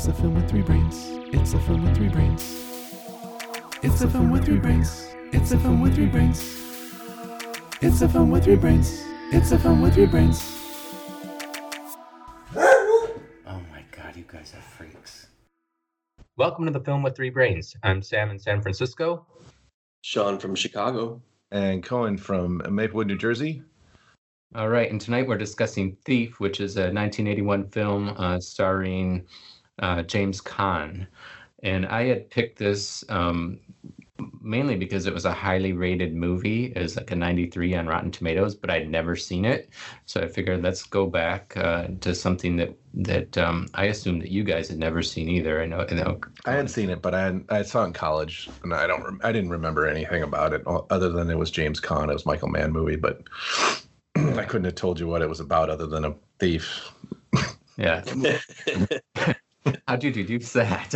It's a film with three brains. It's a film with three brains. It's a film with three brains. It's a film with three brains. It's a film with three brains. It's a film with three brains. Oh my god, you guys are freaks. Welcome to the Film with Three Brains. I'm Sam in San Francisco. Sean from Chicago. And Cohen from Maplewood, New Jersey. All right, and tonight we're discussing Thief, which is a 1981 film starring James Caan. And I had picked this mainly because it was a highly rated movie. It was like a 93 on Rotten Tomatoes, but I'd never seen it. So I figured let's go back to something that I assumed that you guys had never seen either. I know. I had seen it, but I saw it in college, and I didn't remember anything about it other than it was James Caan. It was Michael Mann movie, but I couldn't have told you what it was about other than a thief. Yeah. How'd you deduce that?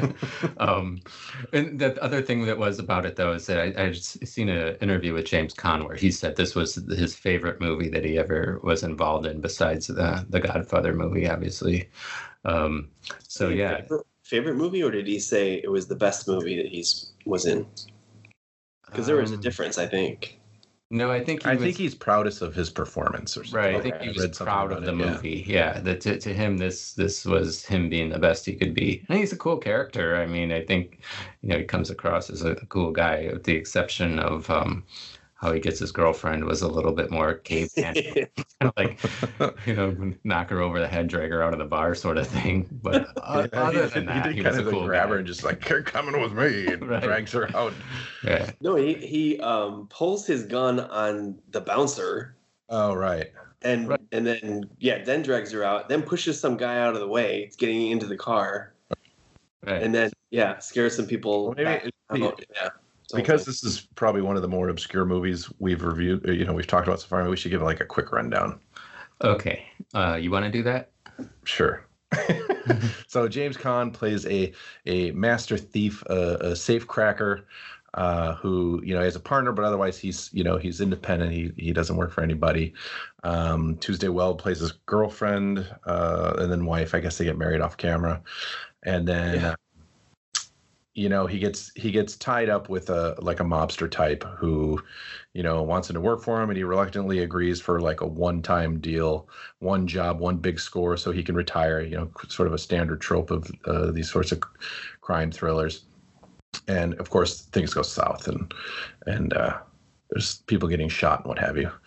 And the other thing that was about it, though, is that I just seen an interview with James Caan where he said this was his favorite movie that he ever was involved in, besides the Godfather movie, obviously. So, yeah. Favorite movie, or did he say it was the best movie that he was in? Because there was a difference, I think. No, I think he's proudest of his performance or something. Right, I think he was proud of the movie. Yeah, that to him this was him being the best he could be. And he's a cool character. I mean, I think he comes across as a cool guy, with the exception of how he gets his girlfriend was a little bit more caveman, kind of like knock her over the head, drag her out of the bar, sort of thing. But other than that, he was a cool grab her and just like, you're coming with me, and right. Drags her out. Yeah. No, he pulls his gun on the bouncer. Oh, right. And then drags her out, then pushes some guy out of the way. It's getting into the car. Right. And then scares some people. Because this is probably one of the more obscure movies we've reviewed, we've talked about so far, we should give like a quick rundown. Okay. You want to do that? Sure. So James Caan plays a master thief, a safe cracker, who has a partner, but otherwise he's independent. He doesn't work for anybody. Tuesday Weld plays his girlfriend, and then wife. I guess they get married off camera, and then he gets tied up with a mobster type who wants him to work for him, and he reluctantly agrees for like a one-time deal, one job, one big score, so he can retire. Sort of a standard trope of these sorts of crime thrillers. And of course, things go south, and there's people getting shot and what have you.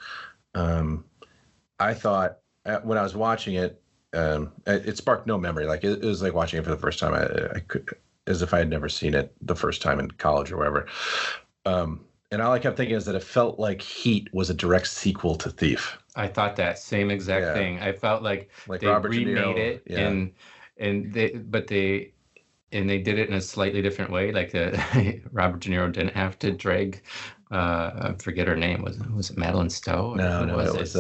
I thought when I was watching it, it sparked no memory. Like it was like watching it for the first time. I could, as if I had never seen it the first time in college or wherever. And all I kept thinking is that it felt like Heat was a direct sequel to Thief. I thought that same exact thing. I felt like they Robert remade it, and they did it in a slightly different way. Like Robert De Niro didn't have to drag. I forget her name. Was it Madeline Stowe? No, it was.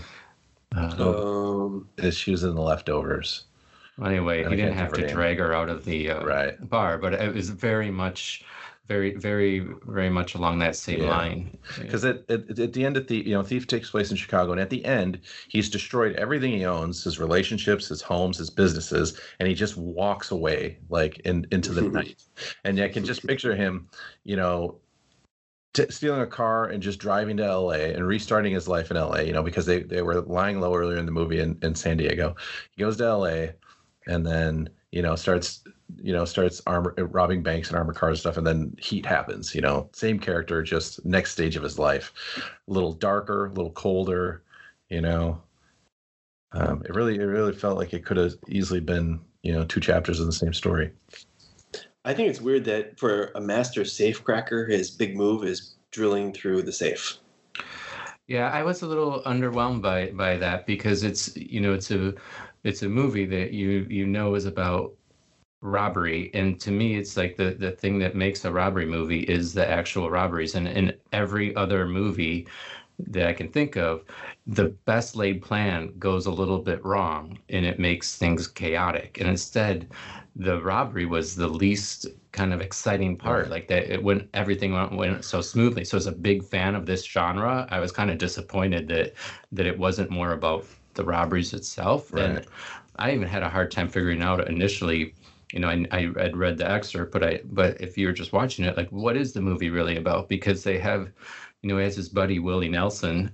She was in The Leftovers. Anyway, he didn't have to drag her out of the bar, but it was very much along that same line. Because at the end of Thief takes place in Chicago, and at the end, he's destroyed everything he owns, his relationships, his homes, his businesses, and he just walks away like into the night. And I can just picture him, stealing a car and just driving to LA and restarting his life in LA, because they were lying low earlier in the movie in San Diego. He goes to LA. And then, starts robbing banks and armored cars and stuff. And then Heat happens, same character, just next stage of his life. A little darker, a little colder, It really felt like it could have easily been, two chapters of the same story. I think it's weird that for a master safe cracker, his big move is drilling through the safe. Yeah, I was a little underwhelmed by that because it's a movie that is about robbery, and to me it's like the thing that makes a robbery movie is the actual robberies, and in every other movie that I can think of, the best laid plan goes a little bit wrong and it makes things chaotic, and instead the robbery was the least kind of exciting part. Like that, everything went so smoothly. So as a big fan of this genre, I was kind of disappointed that it wasn't more about the robberies itself. Right. And I even had a hard time figuring out initially. You know, I had read the excerpt, but if you're just watching it, like, what is the movie really about? Because they have, you know, he has his buddy Willie Nelson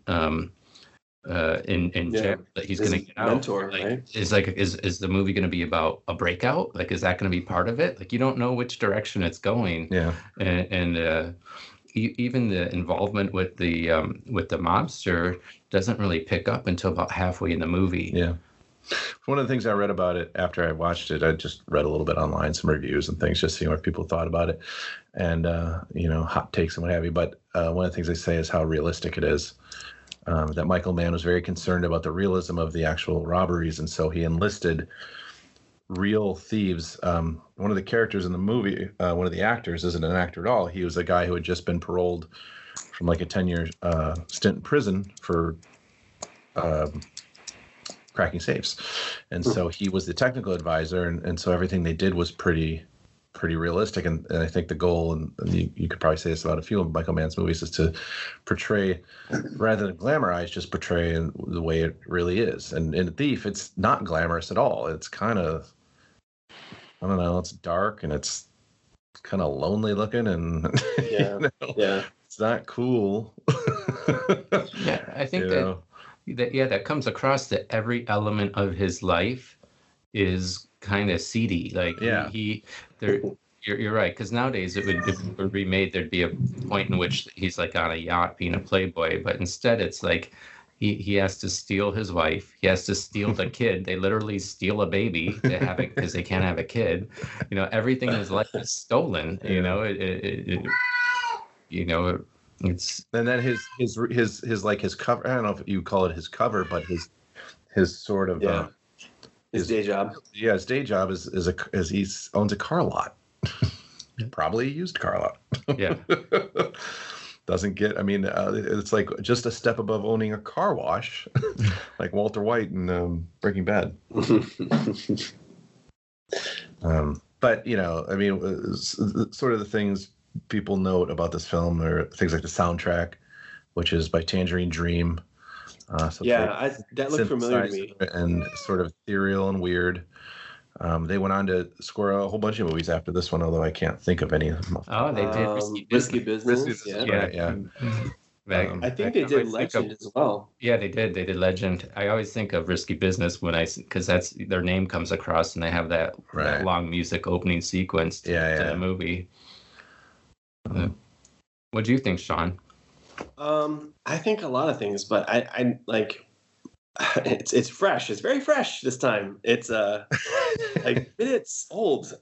in jail that he's going to get out. Mentor, like, right? Is the movie going to be about a breakout? Like, is that going to be part of it? Like, you don't know which direction it's going. Yeah. And even the involvement with the mobster doesn't really pick up until about halfway in the movie. Yeah. One of the things I read about it after I watched it, I just read a little bit online, some reviews and things, just seeing what people thought about it, and you know, hot takes and what have you. But one of the things they say is how realistic it is. That Michael Mann was very concerned about the realism of the actual robberies, and so he enlisted real thieves. One of the characters in the movie, one of the actors, isn't an actor at all. He was a guy who had just been paroled from like a 10-year stint in prison for cracking safes, and so he was the technical advisor, and so everything they did was pretty realistic, and I think the goal, and you could probably say this about a few of Michael Mann's movies, is to portray, rather than glamorize, just portray the way it really is. And in Thief, it's not glamorous at all. It's kind of, I don't know, it's dark and it's kind of lonely looking, and Yeah, you know, yeah. it's not cool. Yeah, I think You that know? that comes across that every element of his life is kind of seedy. Like, Yeah. you're right, because nowadays if it were remade, there'd be a point in which he's like on a yacht being a playboy, but instead it's like he has to steal his wife, he has to steal the kid. They literally steal a baby to have it because they can't have a kid. You know, everything in his life is stolen. You know, it's And then his like his cover, I don't know if you call it his cover, but his sort of Yeah. His day job. yeah, his day job is he owns a car lot. Probably a used car lot. yeah. Doesn't get, I mean, it's like just a step above owning a car wash, like Walter White in Breaking Bad. But, you know, I mean, sort of the things people note about this film are things like the soundtrack, which is by Tangerine Dream. So Yeah, that looked familiar to me. and sort of ethereal and weird. They went on to score a whole bunch of movies after this one, although I can't think of any of them. Oh, they did Risky Business. Risky Yeah. Business, yeah. Back- I think I they did always think Legend of- as well. Yeah, they did. They did Legend. I always think of Risky Business because that's their name comes across, and they have that Right. long music opening sequence to the movie. What do you think, Sean? I think a lot of things, but I like it's fresh. It's very fresh this time. It's like minutes old.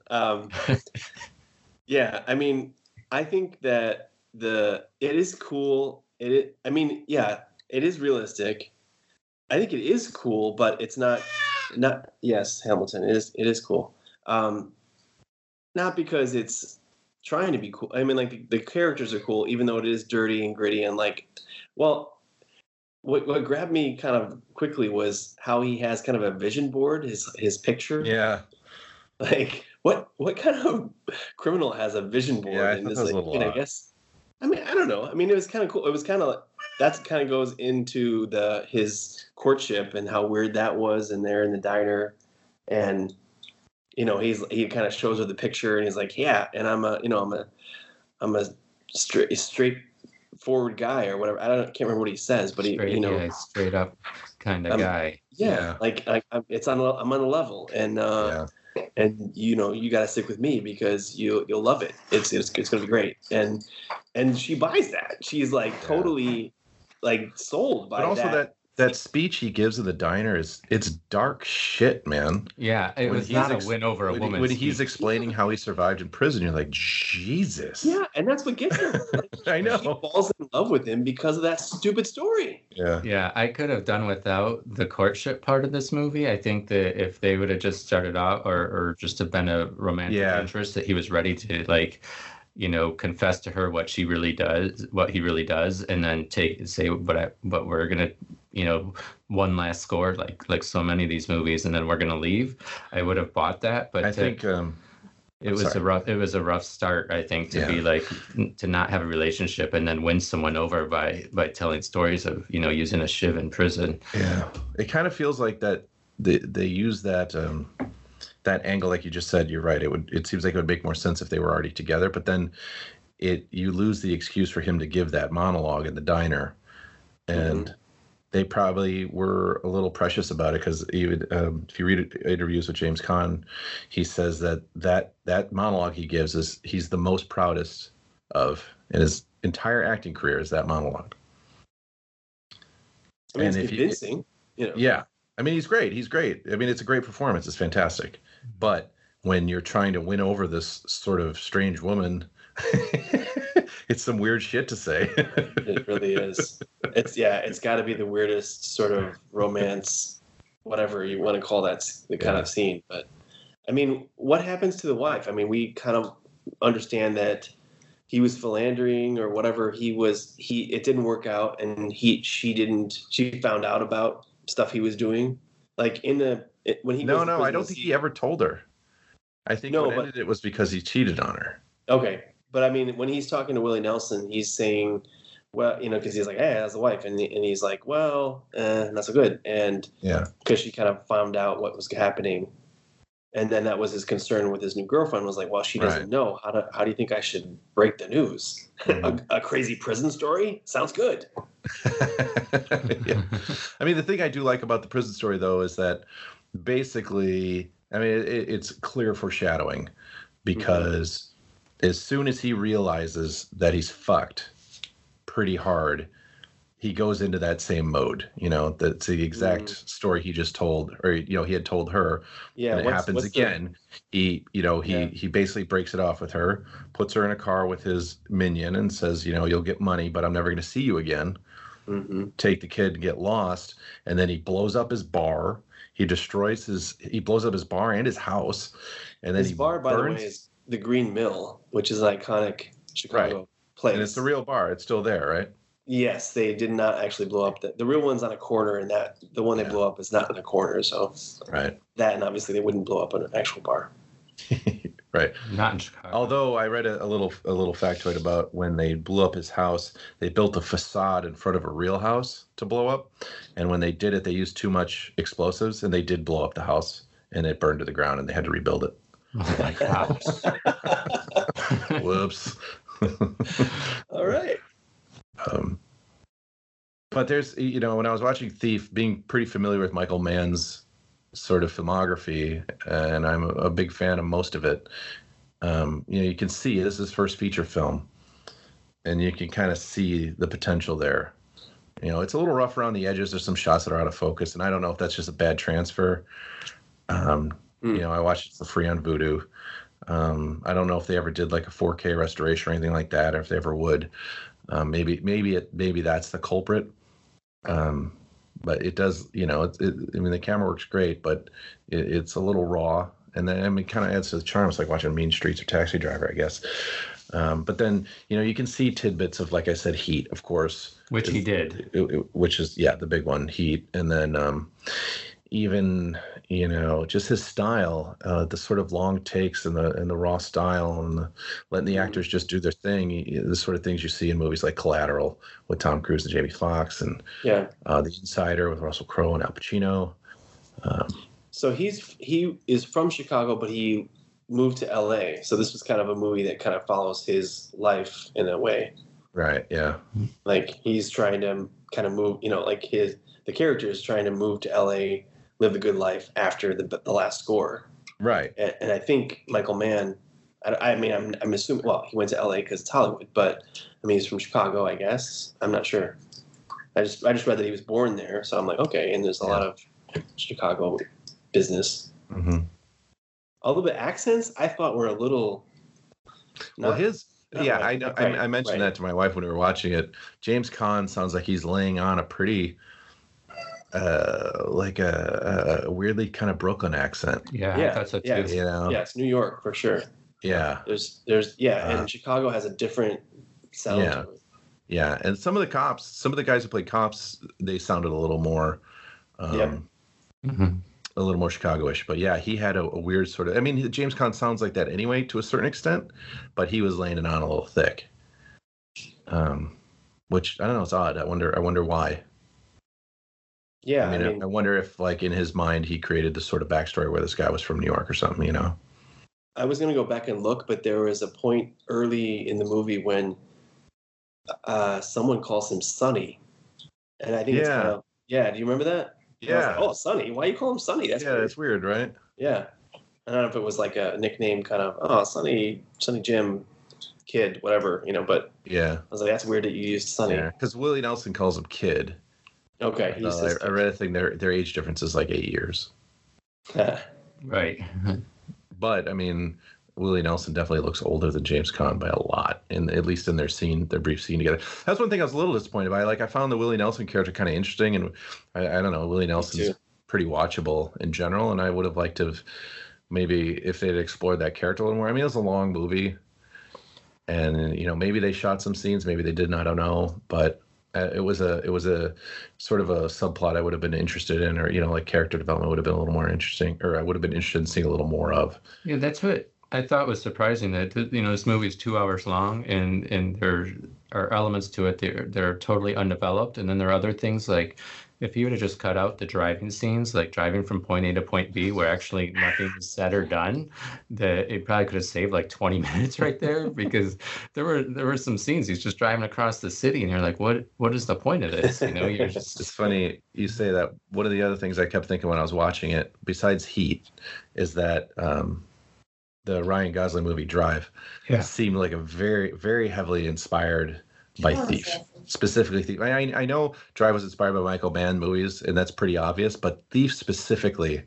Yeah, I mean, I think that it is cool. I mean, yeah, it is realistic. I think it is cool, but it's not. Yes, Hamilton. It is cool. Not because it's trying to be cool. I mean, like the characters are cool, even though it is dirty and gritty and like, well, what grabbed me kind of quickly was how he has kind of a vision board, his picture. Yeah. Like what kind of criminal has a vision board? Yeah, I and thought is that was like, a little I odd. guess. I mean, I don't know. I mean, it was kind of cool. It was kind of that kind of goes into his courtship and how weird that was, and they're in the diner, and you know he kind of shows her the picture, and he's like, yeah, and I'm a straightforward guy or whatever. Can't remember what he says, but Straight up kind of guy. Yeah, like I'm on a level, and and you got to stick with me because you'll love it. It's gonna be great, and she buys that. She's like totally like sold by But also that. that speech he gives in the diner it's dark shit, man. Yeah, it When was he's not a win over a when woman. When he's explaining how he survived in prison, you're like, Jesus. Yeah, and that's what gets her. Like, I know. She falls in love with him because of that stupid story. Yeah. Yeah, I could have done without the courtship part of this movie. I think that if they would have just started out or just have been a romantic interest, that he was ready to confess to her what he really does, and then say, but we're gonna, one last score, like so many of these movies, and then we're gonna leave. I would have bought that, but I think It was a rough start, I think, to be like, to not have a relationship and then win someone over by telling stories of, using a shiv in prison. Yeah, it kind of feels like that they use that that angle, like you just said. You're right. It seems like it would make more sense if they were already together, but then you lose the excuse for him to give that monologue in the diner, and they probably were a little precious about it, because even if you read interviews with James Caan, he says that monologue he gives is he's the most proudest of in his entire acting career is that monologue. I mean, it's convincing. Yeah. I mean, he's great. I mean, it's a great performance. It's fantastic. But when you're trying to win over this sort of strange woman, it's some weird shit to say. It really is. It's got to be the weirdest sort of romance, whatever you want to call that, the kind of scene. But I mean, what happens to the wife? I mean, we kind of understand that he was philandering or whatever it didn't work out, and she found out about stuff he was doing, like when he No, I don't think he ever told her. I think what ended it was because he cheated on her. Okay. But I mean, when he's talking to Willie Nelson, he's saying, well, because he's like, hey, that's the wife. And he's like, well, not so good. And because she kind of found out what was happening. And then that was his concern with his new girlfriend, was like, well, she doesn't know. How do you think I should break the news? A crazy prison story? Sounds good. Yeah. I mean, the thing I do like about the prison story, though, is that basically, I mean, it's clear foreshadowing, because as soon as he realizes that he's fucked pretty hard, he goes into that same mode. That's the exact story he just told, or he had told her. Yeah, and it happens again. He basically breaks it off with her, puts her in a car with his minion, and says, you'll get money, but I'm never going to see you again. Take the kid and get lost, and then he blows up his bar. He blows up his bar and his house, and then his bar, by the way, is the Green Mill, which is an iconic Chicago place. And it's the real bar. It's still there, right? Yes, they did not actually blow up the real one's on a corner, and the one they blew up is not on a corner. So that, and obviously they wouldn't blow up an actual bar. Right. Not in Chicago. Although I read a little factoid about when they blew up his house, they built a facade in front of a real house to blow up, and when they did it, they used too much explosives, and they did blow up the house, and it burned to the ground, and they had to rebuild it. Oh my gosh. Whoops. All right. But there's, when I was watching Thief, being pretty familiar with Michael Mann's sort of filmography, and I'm a big fan of most of it, you can see this is his first feature film, and you can kind of see the potential there. It's a little rough around the edges. There's some shots that are out of focus, and I don't know if that's just a bad transfer. I watched it for free on Vudu. I don't know if they ever did like a 4K restoration or anything like that, or if they ever would. Maybe that's the culprit. But it does, I mean, the camera works great, but it's a little raw, and then it kind of adds to the charm. It's like watching Mean Streets or Taxi Driver, I guess. But then, you can see tidbits of, like I said, Heat, of course, which he did, which is the big one, Heat, and then even just his style, the sort of long takes and the raw style, and letting the actors just do their thing, the sort of things you see in movies like Collateral with Tom Cruise and Jamie Foxx, and The Insider with Russell Crowe and Al Pacino. So he is from Chicago, but he moved to LA. So this was kind of a movie that kind of follows his life in a way. Right. Yeah. Like he's trying to kind of move, the character is trying to move to LA, live a good life after the last score. Right. And I think Michael Mann, I'm assuming, well, he went to LA because it's Hollywood, but I mean, he's from Chicago, I guess. I'm not sure. I just read that he was born there. So I'm like, okay. And there's a lot of Chicago business. Mm-hmm. Although the accents I thought were a little. I know. Right, I mentioned that to my wife when we were watching it. James Caan sounds like he's laying on a pretty, like a weirdly kind of Brooklyn accent. Yeah, that's a too. Yes, New York for sure. Yeah. And Chicago has a different sound. Yeah. Yeah, and some of the guys who played cops, they sounded a little more. a little more Chicago-ish. But yeah, he had a weird sort of. I mean, James Caan sounds like that anyway to a certain extent, but he was laying it on a little thick. Which I don't know, it's odd. I wonder why. Yeah, I mean, I wonder if, like, in his mind, he created this sort of backstory where this guy was from New York or something, you know? I was gonna go back and look, but there was a point early in the movie when someone calls him Sonny, and I think it's kind of Do you remember that? And I was like, oh, Sonny. Why you call him Sonny? That's weird. That's weird, right? Yeah, I don't know if it was like a nickname, kind of Sonny Jim, Kid, whatever, you know. But yeah, I was like, that's weird that you used Sonny. Yeah, because Willie Nelson calls him Kid. Okay, I read a thing. Their age difference is like 8 years. Right. But I mean, Willie Nelson definitely looks older than James Caan by a lot, at least in their brief scene together. That's one thing I was a little disappointed by. Like, I found the Willie Nelson character kind of interesting, and I don't know, Willie Nelson's pretty watchable in general, and I would have liked to have maybe if they'd explored that character a little more. I mean, it was a long movie, and you know, maybe they shot some scenes, maybe they didn't. I don't know, but it was a sort of a subplot I would have been interested in, or you know, like character development would have been a little more interesting, or I would have been interested in seeing a little more of. Yeah, that's what I thought was surprising, that you know, this movie is 2 hours long, and there are elements to it they're totally undeveloped, and then there are other things like if you would have just cut out the driving scenes, like driving from point A to point B, where actually nothing is said or done, that it probably could have saved like 20 minutes right there, because there were some scenes he's just driving across the city, and you're like, what is the point of this? You know, you're just. It's funny you say that. One of the other things I kept thinking when I was watching it, besides Heat, is that the Ryan Gosling movie Drive seemed like a very, very heavily inspired by Thief. Specifically Thief. I know Drive was inspired by Michael Mann movies, and that's pretty obvious, but Thief specifically,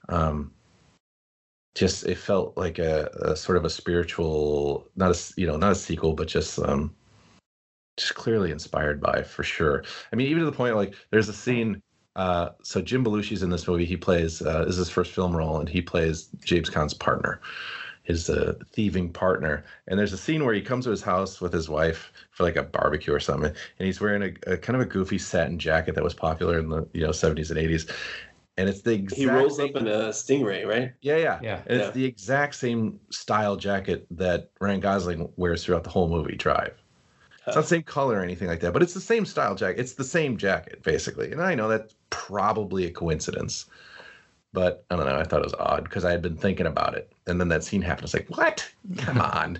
just it felt like a sort of a spiritual, not a sequel, but just clearly inspired by, for sure. I mean, even to the point, like, there's a scene. So Jim Belushi's in this movie. He plays this is his first film role, and he plays James Caan's partner, his thieving partner. And there's a scene where he comes to his house with his wife for like a barbecue or something, and he's wearing a kind of a goofy satin jacket that was popular in the 70s and 80s. And it's the exact. He rolls up in a Stingray, right? Yeah. And it's the exact same style jacket that Ryan Gosling wears throughout the whole movie Drive. It's not the same color or anything like that, but it's the same style jacket. It's the same jacket, basically. And I know that's probably a coincidence, but I don't know. I thought it was odd because I had been thinking about it. And then that scene happened. I was like, what? Come on.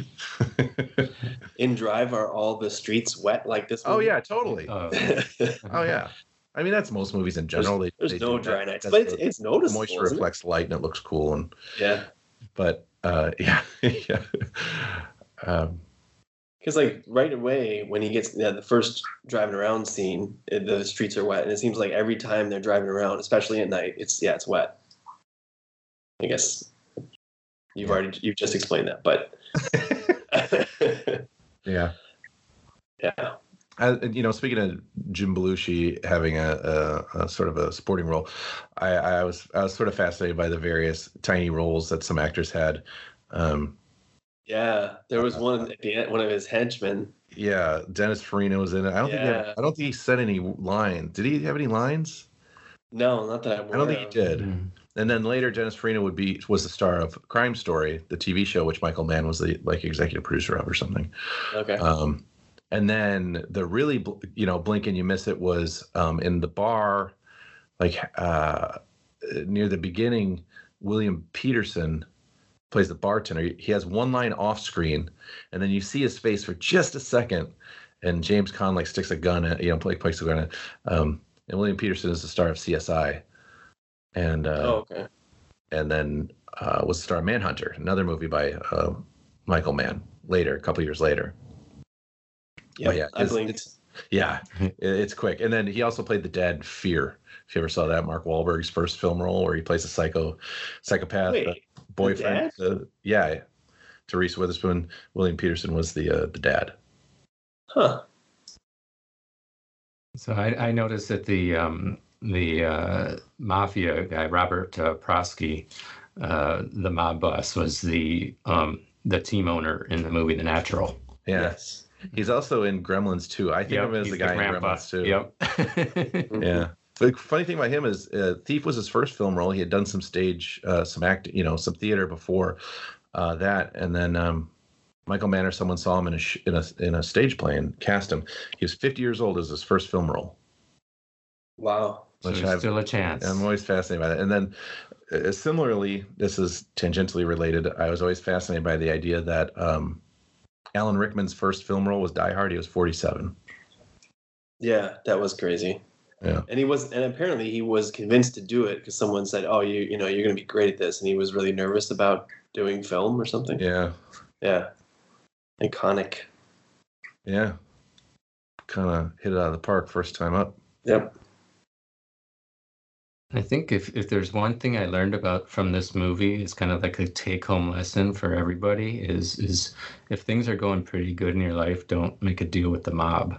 In Drive, are all the streets wet like this movie? Oh, yeah, totally. Oh, yeah. I mean, that's most movies in general. There's no dry nights, but it's noticeable. Moisture reflects light, and it looks cool. And but yeah. Because like right away when he gets the first driving around scene, the streets are wet, and it seems like every time they're driving around, especially at night, it's wet. I guess you've just explained that, but yeah. Speaking of Jim Belushi having a sort of a sporting role, I was sort of fascinated by the various tiny roles that some actors had. Yeah, there was one at the end, one of his henchmen. Yeah, Dennis Farina was in it. I don't think he said any lines. Did he have any lines? No, not that I'm aware I don't think he did. Mm-hmm. And then later, Dennis Farina was the star of Crime Story, the TV show, which Michael Mann was the executive producer of or something. Okay. And then the really blink and you miss it was in the bar, near the beginning. William Peterson plays the bartender. He has one line off screen, and then you see his face for just a second, and James Caan sticks a gun at, points a gun at, and William Peterson is the star of CSI, and okay, and then was the star of Manhunter, another movie by Michael Mann. Later, a couple years later. Yeah, I blinked. It's quick. And then he also played the dad in Fear. If you ever saw that, Mark Wahlberg's first film role where he plays a psychopath. Wait, boyfriend. Reese Witherspoon. William Peterson was the dad. Huh. So I noticed that the mafia guy, Robert Prosky, the mob boss, was the team owner in the movie The Natural. Yeah. Yes. He's also in Gremlins 2. I think of him as the guy in Gremlins 2. Yep. Yeah. The funny thing about him is Thief was his first film role. He had done some stage, some act, some theater before that, and then Michael Mann or someone saw him in a stage play and cast him. He was 50 years old as his first film role. Wow. So there's still a chance. I'm always fascinated by that. And then similarly, this is tangentially related. I was always fascinated by the idea that Alan Rickman's first film role was Die Hard. He was 47. Yeah, that was crazy. Yeah. And apparently he was convinced to do it because someone said, "Oh, you're going to be great at this," and he was really nervous about doing film or something. Yeah. Yeah. Iconic. Yeah. Kind of hit it out of the park first time up. Yep. I think if there's one thing I learned about from this movie, it's kind of like a take-home lesson for everybody is if things are going pretty good in your life, don't make a deal with the mob.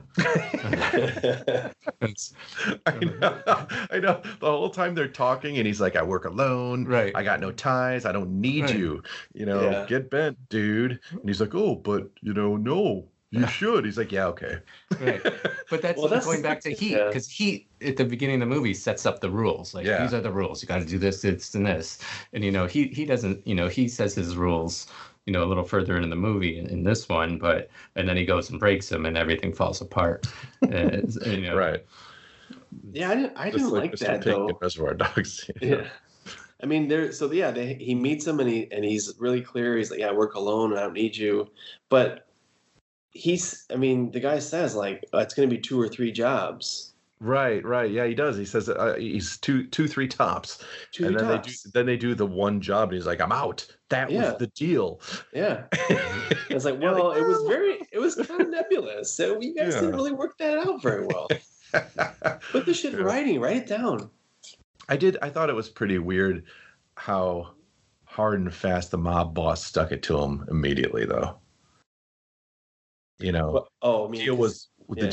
I know. The whole time they're talking, and he's like, "I work alone. Right. I got no ties. I don't need Right. you. Yeah. Get bent, dude." And he's like, "Oh, but no, you should." He's like, "Yeah, okay." Right. But that's going back to Heat, yeah. because Heat at the beginning of the movie sets up the rules. Like, Yeah. these are the rules. You got to do this, this, and this. And he doesn't. He says his rules. A little further into the movie in this one, and then he goes and breaks them, and everything falls apart. Right. Yeah, I didn't like Mr. that Pink though. in Reservoir Dogs. Yeah. I mean, he meets him and he's really clear. He's like, "Yeah, I work alone. I don't need you." But the guy says like, "It's going to be 2 or 3 jobs." Right. Yeah, he does. He says he's 2-3 tops. 2 And then tops. they do the one job, and he's like, "I'm out." That was the deal. Yeah. It's like, well, it was kind of nebulous. So you guys didn't really work that out very well. Put the shit in writing. Write it down. I thought it was pretty weird how hard and fast the mob boss stuck it to him immediately, though. Well, the deal was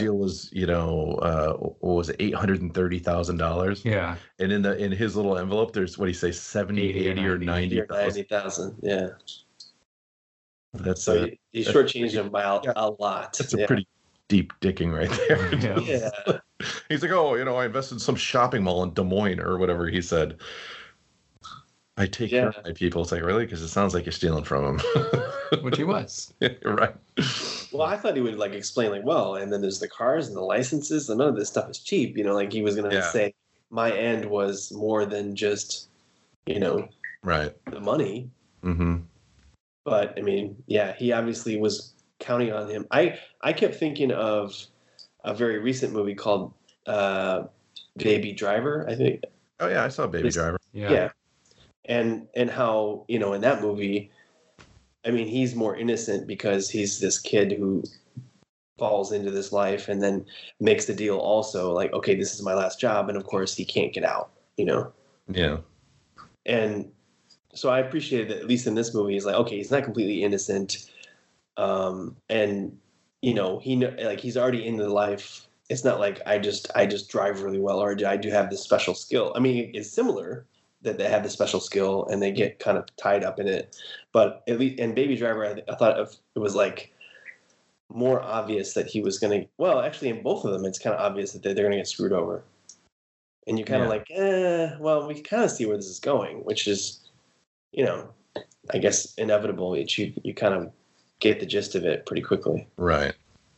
what was it, $830,000? Yeah. And in his little envelope, there's what do you say, 70, 80 or 90,000. 90,000. Yeah. That's So you shortchanged him by a lot. That's a pretty deep dicking right there. Yeah. He's like, "Oh, I invested in some shopping mall in Des Moines," or whatever he said. I take care of my people. It's like, really? Because it sounds like you're stealing from him. Which he was. Right. Well, I thought he would explain well, and then there's the cars and the licenses, and none of this stuff is cheap. Like he was going to say my end was more than just, right, the money. Mm-hmm. But I mean, yeah, he obviously was counting on him. I kept thinking of a very recent movie called Baby Driver, I think. Oh yeah, I saw Baby Driver. Yeah. And how, in that movie, I mean, he's more innocent because he's this kid who falls into this life and then makes the deal also like, okay, this is my last job. And of course he can't get out, Yeah. And so I appreciated that at least in this movie, he's like, okay, he's not completely innocent. And he's already in the life. It's not like I just drive really well, or I do have this special skill. I mean, it's similar that they have the special skill and they get kind of tied up in it. But at least in Baby Driver, I thought it was more obvious that he was going to, well, actually in both of them, it's kind of obvious that they're going to get screwed over. And you kind of well, we kind of see where this is going, which is, I guess inevitable. You kind of get the gist of it pretty quickly. Right.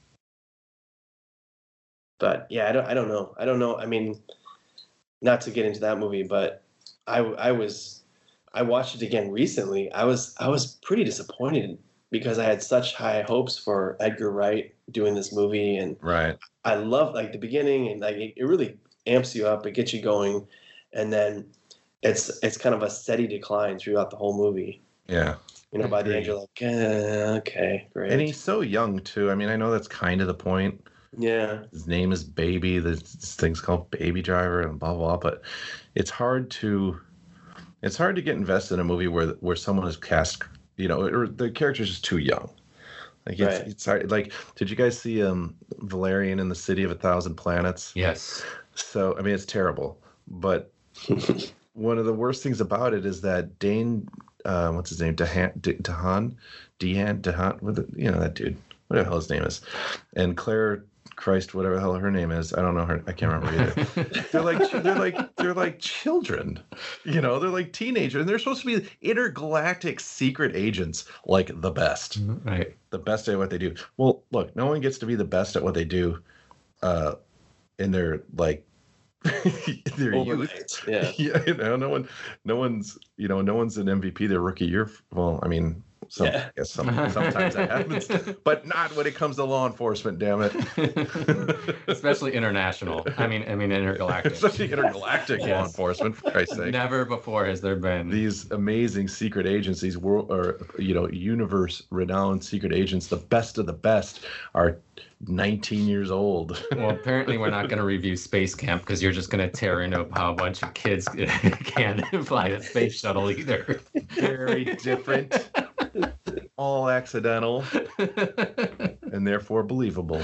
But yeah, I don't know. I mean, not to get into that movie, but I watched it again recently. I was pretty disappointed because I had such high hopes for Edgar Wright doing this movie, and right. I love the beginning, and it really amps you up, it gets you going, and then it's kind of a steady decline throughout the whole movie. Yeah. By the end you're like, okay, great. And he's so young too. I mean, I know that's kind of the point. Yeah. His name is Baby. This thing's called Baby Driver and blah blah. But it's hard to get invested in a movie where someone is cast, or the character's just too young. It's hard. Did you guys see Valerian in the City of a Thousand Planets? Yes. So I mean, it's terrible. But one of the worst things about it is that Dane, what's his name, DeHaan, that dude, whatever the hell his name is, and Claire Christ, whatever the hell her name is. I don't know her. I can't remember either. they're like children, you know. They're like teenagers, and they're supposed to be intergalactic secret agents, like the best, right? The best at what they do. Well, look, no one gets to be the best at what they do, in their like their youth. Yeah, yeah. You know, no one's an MVP their rookie year. Well, I mean. I guess sometimes that happens, but not when it comes to law enforcement. Damn it! Especially international. I mean intergalactic. Especially intergalactic law enforcement. For Christ's sake. Never before has there been these amazing secret agents. These universe-renowned secret agents. The best of the best are 19 years old. Well, apparently we're not going to review Space Camp because you're just going to tear into how a bunch of kids can't fly a space shuttle either. Very different. All accidental and therefore believable.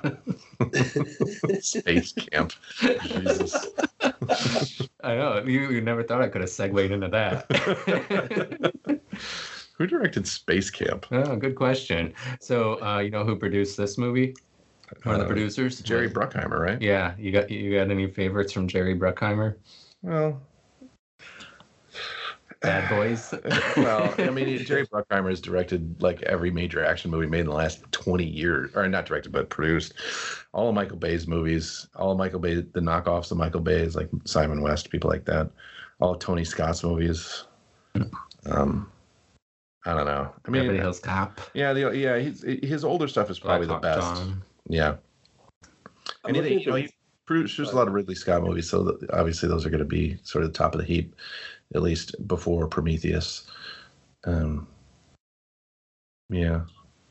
Space Camp. Jesus. I know. You never thought I could have segued into that. Who directed Space Camp? Oh, good question. So, you know who produced this movie? One of the producers? Jerry Bruckheimer, right? Yeah. You got any favorites from Jerry Bruckheimer? Well, Bad Boys. Well, I mean, Jerry Bruckheimer has directed like every major action movie made in the last 20 years, or not directed, but produced all of Michael Bay's movies, all of Michael Bay, the knockoffs of Michael Bay's, like Simon West, people like that, all of Tony Scott's movies. I don't know. I mean, Beverly Hills Cop. Yeah, his older stuff is probably the best. John. Yeah. And he produced a lot of Ridley Scott movies, so obviously those are going to be sort of the top of the heap, at least before Prometheus. Yeah.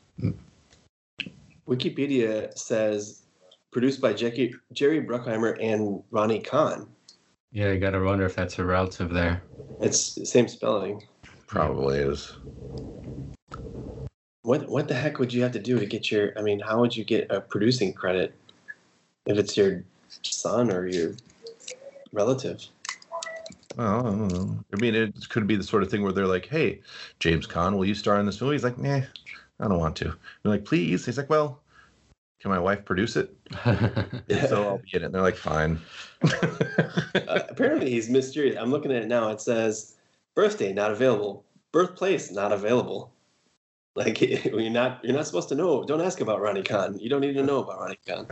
Wikipedia says produced by Jerry Bruckheimer and Ronnie Khan. Yeah, you got to wonder if that's a relative there. It's the same spelling. Probably is. What the heck would you have to do to get your? I mean, how would you get a producing credit if it's your son or your relative? Well, I don't know. I mean, it could be the sort of thing where they're like, "Hey, James Caan, will you star in this movie?" He's like, "Nah, I don't want to." They're like, "Please." He's like, "Well, can my wife produce it?" So I'll be in it. And they're like, "Fine." Apparently, he's mysterious. I'm looking at it now. It says birthday not available, birthplace not available. Like you're not supposed to know. Don't ask about Ronnie Khan. You don't need to know about Ronnie Khan.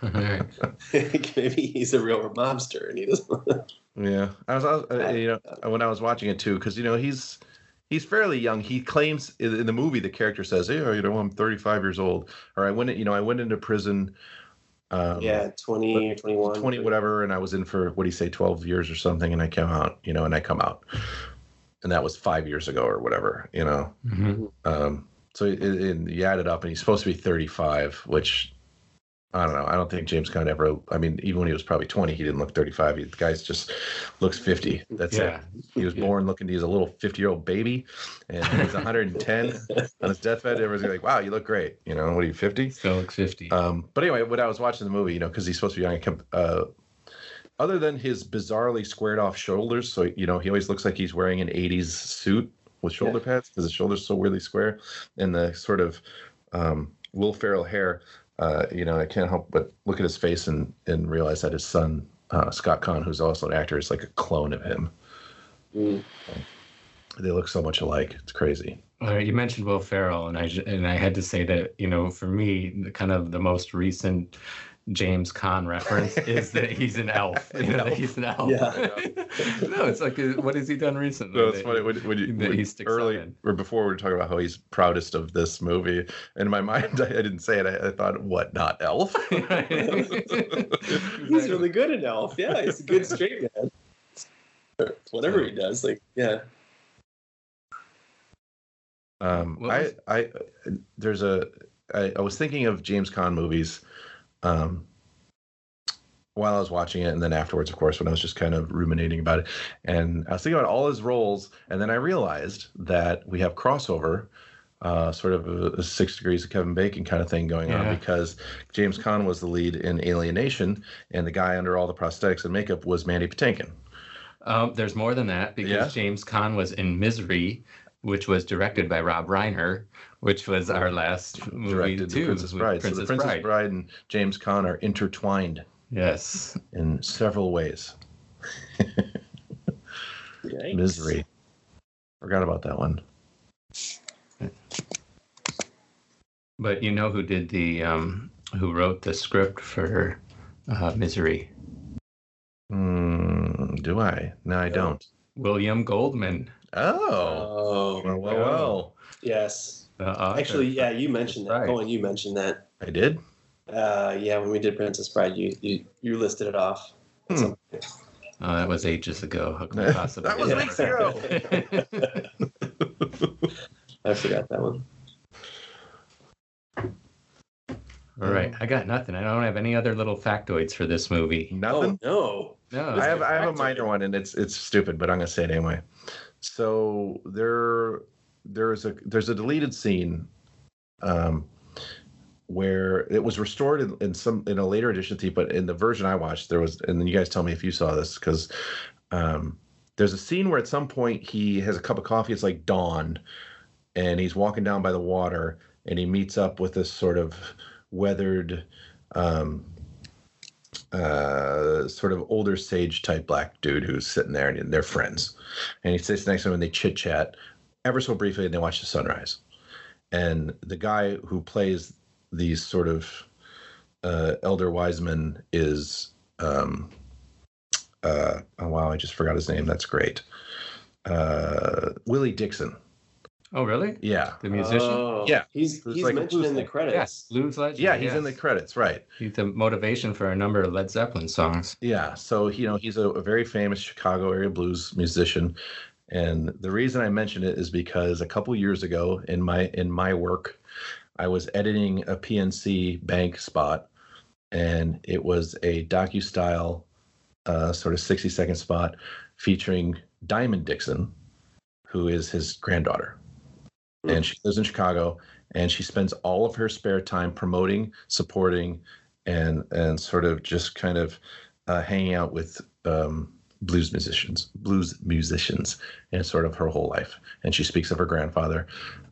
Maybe he's a real mobster and he doesn't. Yeah, I was when I was watching it too, because he's fairly young. He claims in the movie the character says, "Hey, I'm 35 years old," or I went into prison. 20 or 21, 20 whatever, and I was in for 12 years or something, and I came out, and I come out, and that was 5 years ago or whatever, Mm-hmm. So you add it up, and he's supposed to be 35, which I don't know. I don't think James Caan ever. I mean, even when he was probably 20, he didn't look 35. The guy just looks 50. That's it. He was born looking. He's a little 50-year-old baby, and he's 110 on his deathbed. Everyone's like, "Wow, you look great." What are you, 50? Still looks 50. But anyway, when I was watching the movie, because he's supposed to be young, other than his bizarrely squared off shoulders, so he always looks like he's wearing an 80s suit with shoulder pads because his shoulders are so weirdly square, and the sort of Will Ferrell hair. I can't help but look at his face and realize that his son, Scott Caan, who's also an actor, is like a clone of him. Mm. They look so much alike. It's crazy. You mentioned Will Ferrell, and I had to say that, for me, the most recent James Caan reference is that he's an elf. That he's an elf. Yeah. No, it's like, what has he done recently? No, it's funny when he sticks early up in. or before we were talking about how he's proudest of this movie. And in my mind, I didn't say it. I thought, what, not Elf? He's really good in Elf. Yeah, he's a good straight man. Whatever he does, I was thinking of James Caan movies while I was watching it, and then afterwards, of course, when I was just kind of ruminating about it, and I was thinking about all his roles, and then I realized that we have crossover, sort of a 6 Degrees of Kevin Bacon kind of thing going on, because James Caan was the lead in Alienation, and the guy under all the prosthetics and makeup was Mandy Patinkin. There's more than that, because James Caan was in Misery, which was directed by Rob Reiner, which was our last movie Directed too. The Princess Bride. So The Princess Bride and James Caan are intertwined Yes. in several ways. Yikes. Misery. Forgot about that one. But you know who did who wrote the script for Misery? Do I? No, I don't. William Goldman. Oh. Oh, Well. yes. author Actually, yeah, you of mentioned that. Bride. Cohen, you mentioned that. I did? Yeah, when we did Princess Bride, you listed it off. at some point. Oh, that was ages ago. How can I possibly? That was Yeah. weeks ago. I forgot that one. All right, I got nothing. I don't have any other little factoids for this movie. Nothing? Oh, No. I have a Factoid. minor one, and it's stupid, but I'm gonna say it anyway. So there's a deleted scene, where it was restored in a later edition, but in the version I watched, there was, and then you guys tell me if you saw this, because there's a scene where at some point he has a cup of coffee. It's like dawn, and he's walking down by the water, and he meets up with this sort of weathered, sort of older sage type black dude who's sitting there, and they're friends. And he sits next to him, and they chit chat ever so briefly, and they watch the sunrise. And the guy who plays these sort of elder wise men is oh wow, I just forgot his name. That's great. Willie Dixon. Oh, really? Yeah. The musician? Oh, Yeah. He's Who's like a mentioned blues in the legend. credits. Yes, blues legend. Yeah, he's yes. in the credits, right? He's the motivation for a number of Led Zeppelin songs. Yeah. So, he's a very famous Chicago area blues musician. And the reason I mention it is because a couple years ago in my work, I was editing a PNC Bank spot, and it was a docu-style sort of 60-second spot featuring Diamond Dixon, who is his granddaughter. And she lives in Chicago, and she spends all of her spare time promoting, supporting, and sort of just kind of hanging out with blues musicians, and sort of her whole life. And she speaks of her grandfather,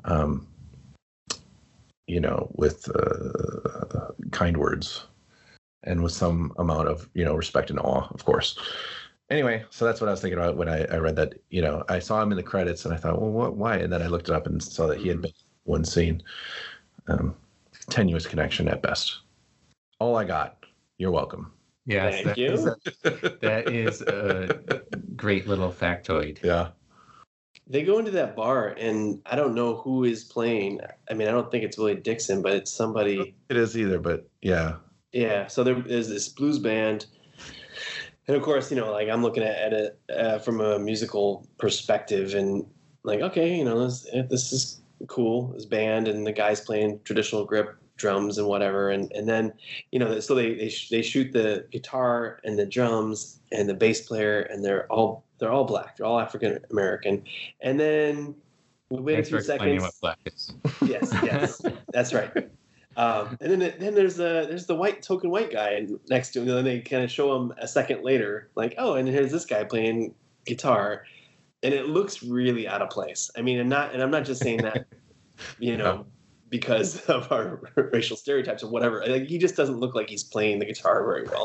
with kind words and with some amount of, respect and awe, of course. Anyway, so that's what I was thinking about when I read that. I saw him in the credits, and I thought, well, why? And then I looked it up and saw that he had been in one scene. Tenuous connection at best. All I got. You're welcome. Yes, Thank you. That is a great little factoid. Yeah. They go into that bar, and I don't know who is playing. I mean, I don't think it's Willie Dixon, but it's somebody. It is either, but yeah. Yeah, so there's this blues band. And of course, I'm looking at it from a musical perspective, and like, okay, this is cool, this band, and the guy's playing traditional grip drums and whatever, and then, so they shoot the guitar and the drums and the bass player, and they're all black, they're all African American, and then we wait Thanks a for few explaining seconds. what black is. Yes, that's right. And then there's the token white guy next to him, and then they kind of show him a second later, like, oh, and here's this guy playing guitar, and it looks really out of place. I mean, and I'm not just saying that, because of our racial stereotypes or whatever. Like, he just doesn't look like he's playing the guitar very well.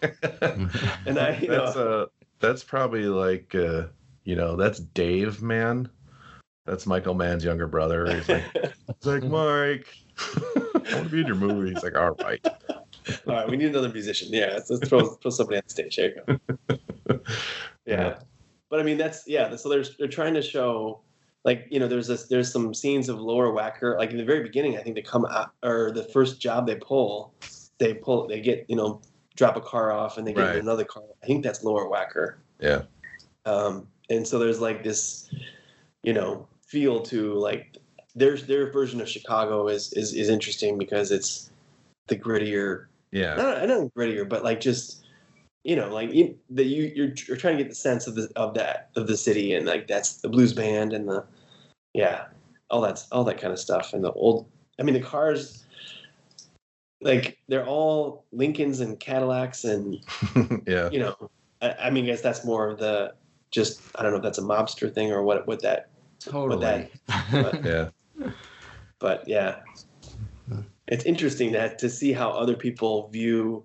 And that's probably like that's Dave Mann. That's Michael Mann's younger brother. He's like Mike, I want to be in your movie. He's like, all right, we need another musician. Yeah, let's throw somebody on the stage. There you go. Yeah, but I mean so they're trying to show, like, there's some scenes of Laura Wacker, like in the very beginning. I think they come out, or the first job they get drop a car off, and they get in another car. I think that's Laura Wacker. Yeah. And so there's like this, feel to, like, their version of Chicago is interesting because it's the grittier. Yeah. Not grittier, but like just, you're trying to get the sense of the city, and like that's the blues band and all that kind of stuff, and the cars, like, they're all Lincolns and Cadillacs, and yeah. I guess that's more of the, just, I don't know if that's a mobster thing or what that Totally. Yeah. But yeah, it's interesting to see how other people view,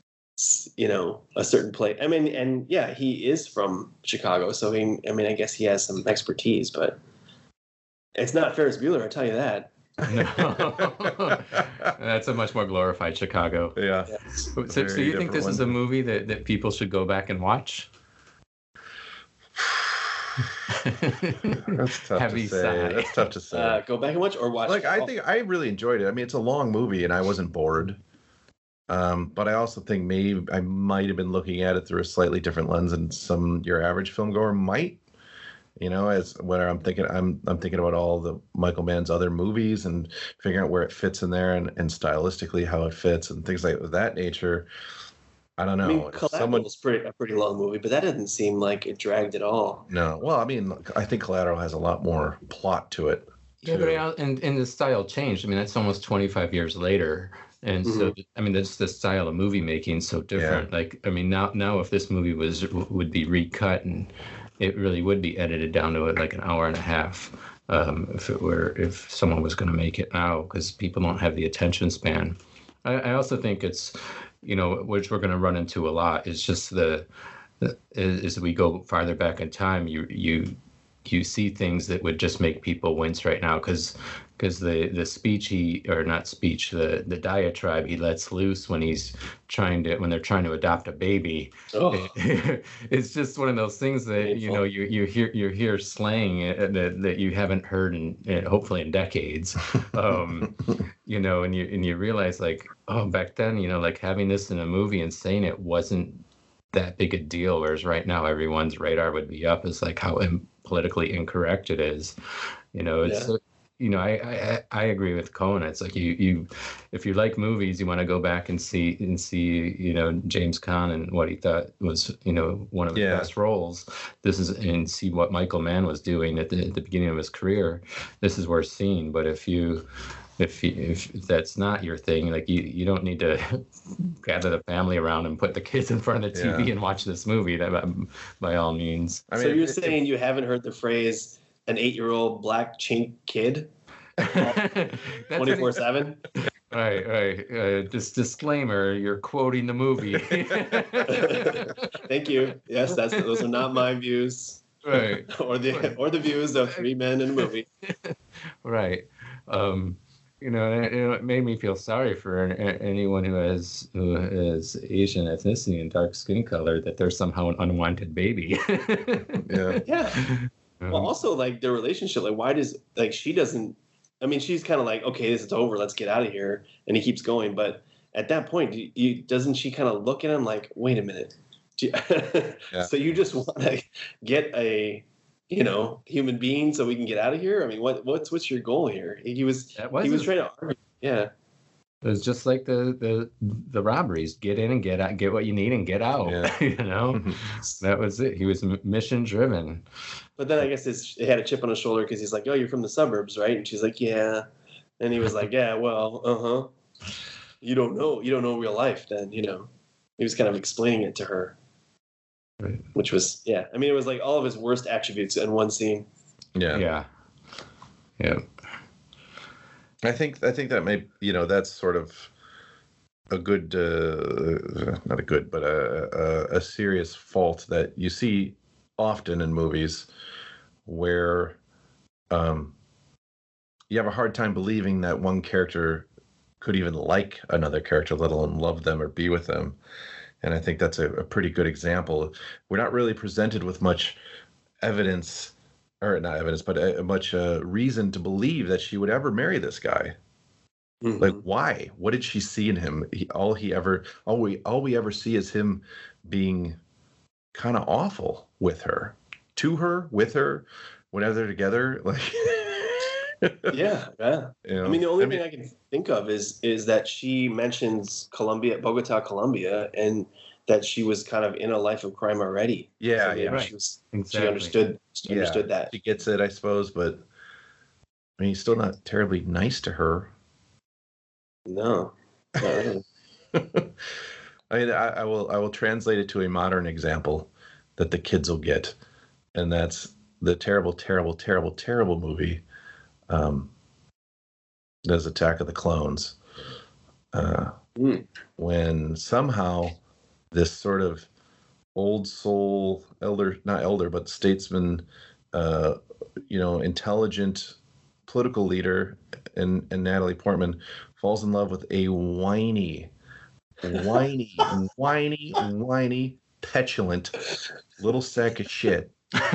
a certain place. I mean, and yeah, he is from Chicago, so I guess he has some expertise, but it's not Ferris Bueller, I'll tell you that. No. That's a much more glorified Chicago. Yeah. So Very you think different this is one. a movie that people should go back and watch? That's tough Heavy to say. sigh. That's tough to say. Go back and watch or watch. Like, I think I really enjoyed it. I mean, it's a long movie, and I wasn't bored. But I also think maybe I might have been looking at it through a slightly different lens than your average film goer might. As when I'm thinking about all the Michael Mann's other movies and figuring out where it fits in there and stylistically how it fits and things like that nature. I don't know. I mean, Collateral is a pretty long movie, but that doesn't seem like it dragged at all. No. Well, I mean, I think Collateral has a lot more plot to it. Yeah, but and the style changed. I mean, that's almost 25 years later. And so, I mean, that's the style of movie making so different. Yeah. Like, I mean, now if this movie would be recut and it really would be edited down to like an hour and a half, if someone was going to make it now, because people don't have the attention span. I also think it's, which we're going to run into a lot, is just as we go farther back in time, you see things that would just make people wince right now, because the speech the diatribe he lets loose when they're trying to adopt a baby, it's just one of those things that you hear slang that you haven't heard in hopefully in decades, and you realize, like, back then, like, having this in a movie and saying it wasn't that big a deal, whereas right now everyone's radar would be up as like how politically incorrect it is. I agree with Cohen. It's like you if you like movies, you want to go back and see James Caan and what he thought was one of his best roles. And see what Michael Mann was doing at the beginning of his career. This is worth seeing. But if that's not your thing, like you don't need to gather the family around and put the kids in front of the TV and watch this movie. By all means. I mean, so you're saying you haven't heard the phrase "an 8-year-old black chink kid" 24/7? Right. This disclaimer: you're quoting the movie. Thank you. Yes, those are not my views. Right. or the views of 3 men in a movie. Right. It made me feel sorry for anyone who has Asian ethnicity and dark skin color, that they're somehow an unwanted baby. Yeah. Well, also, like, their relationship, like, why does, like, she doesn't, I mean, she's kind of like, okay, this is over, let's get out of here, and he keeps going, but at that point, doesn't she kind of look at him like, wait a minute, so you just want to get a human being so we can get out of here? I mean, what's your goal here? He was trying to argue. Yeah. It was just like the robberies: get in and get out, get what you need and get out. Yeah. That was it. He was mission driven. But then I guess it had a chip on his shoulder because he's like, "Oh, you're from the suburbs, right?" And she's like, "Yeah," and he was like, "Yeah, well, you don't know real life." Then he was kind of explaining it to her. Right. Which was, I mean, it was like all of his worst attributes in one scene. Yeah. I think that may, that's sort of a good, not a good, but a serious fault that you see often in movies, where you have a hard time believing that one character could even like another character, let alone love them or be with them. And I think that's a pretty good example. We're not really presented with much evidence, or not evidence, but much reason to believe that she would ever marry this guy. Mm-hmm. Like, why? What did she see in him? All we ever see is him being kind of awful with her, with her, whenever they're together. Like, yeah. I mean, the only thing I can think of is that she mentions Bogota, Colombia, and that she was kind of in a life of crime already. Yeah, so right. She understood that. She gets it, I suppose, but I mean, he's still not terribly nice to her. No, not really. I mean, I will translate it to a modern example that the kids will get, and that's the terrible, terrible, terrible, terrible movie, does Attack of the Clones, when somehow this sort of old soul not elder, but statesman, intelligent political leader and Natalie Portman falls in love with a whiny, petulant little sack of shit.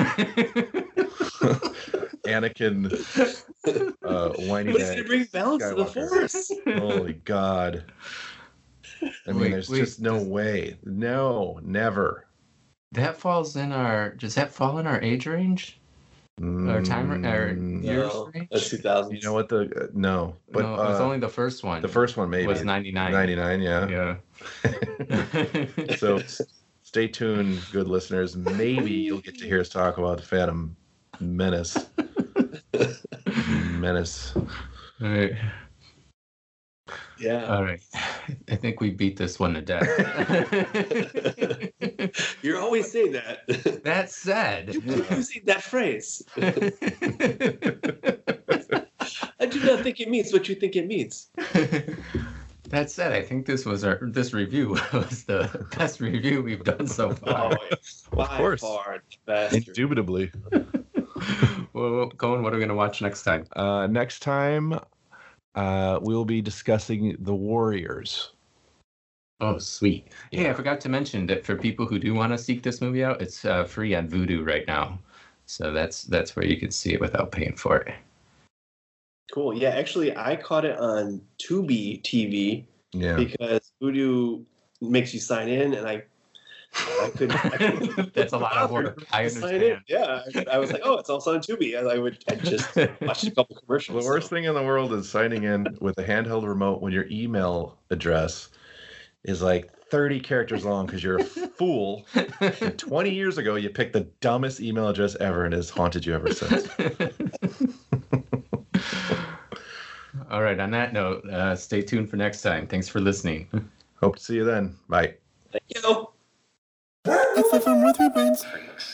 Anakin, whiny. But he's gonna bring balance to the Force. Holy God! I mean, there's just no way. No, never. That falls in our. Does that fall in our age range? Our time, our years range? That's 2000. You know what? No, but no, it was only the first one. The first one maybe was 99. 99, yeah. So stay tuned, good listeners. Maybe you'll get to hear us talk about the Phantom Menace. All right. Yeah. All right. I think we beat this one to death. You're always saying that. That said, You keep using that phrase. I do not think it means what you think it means. That said, I think this review was the best review we've done so far. Of course. Far the best. Indubitably. Well, Cohen, what are we going to watch next time? Next time, we'll be discussing The Warriors. Oh, sweet. Yeah. Hey, I forgot to mention that for people who do want to seek this movie out, it's free on Vudu right now. So that's where you can see it without paying for it. Cool. Yeah, actually, I caught it on Tubi TV because Vudu makes you sign in, and I couldn't. That's a lot of work. I understand. Yeah, I was like, oh, it's also on Tubi. I just watched a couple commercials. The worst thing in the world is signing in with a handheld remote when your email address is like 30 characters long because you're a fool. And 20 years ago, you picked the dumbest email address ever, and it's haunted you ever since. All right. On that note, stay tuned for next time. Thanks for listening. Hope to see you then. Bye. Thank you. It's the Fun with Your Brains.